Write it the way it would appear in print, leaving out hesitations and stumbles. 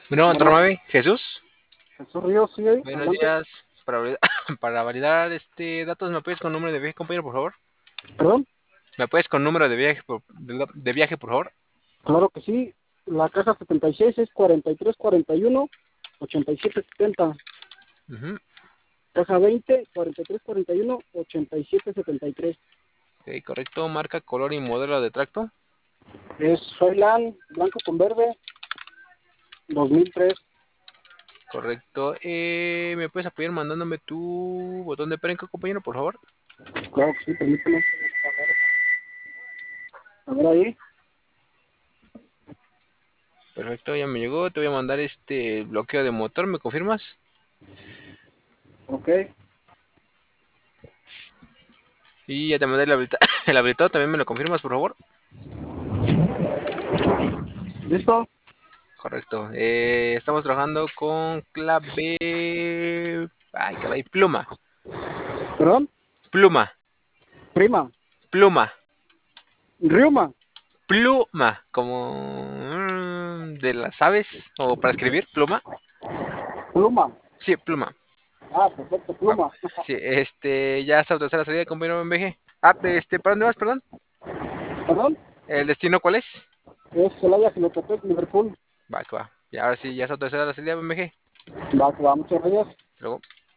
Bueno, Bueno, 9, Jesús. Jesús Ríos, sí, Buenos adelante. días. Para validar datos, ¿me puedes con número de viaje, compañero, por favor? Perdón, ¿Me puedes con número de viaje, de viaje, por favor? claro que sí. La caja 76 es 4341 8770. Ujú. Caja 20 4341 8773. Ok, correcto. Marca, color y modelo de tracto. Es Soyland blanco con verde 2003. Correcto. ¿Me puedes apoyar mandándome tu botón de prensa, compañero, por favor? Claro que sí, permíteme. A ver ahí. Perfecto, ya me llegó. Te voy a mandar este bloqueo de motor. ¿Me confirmas? Ok. Y ya te mandé el habilitado. ¿También me lo confirmas, por favor? ¿Listo? Correcto. Estamos trabajando con clave. Ay, caray. Pluma. Perdón, Pluma. prima. Pluma. Riuma. Pluma. Como de las aves. O para escribir. Pluma. Pluma. Sí, pluma. Ah, perfecto, Va. pluma. Sí, ya está autorizada la salida, compañero MBG. Ah, ¿para dónde vas, perdón? Perdón, ¿El destino cuál es? es Celaya, Jinotepec, Liverpool. Va, que va. Y ahora sí, ya está autorizada la salida, MBG. Va, que va, muchas gracias. Luego.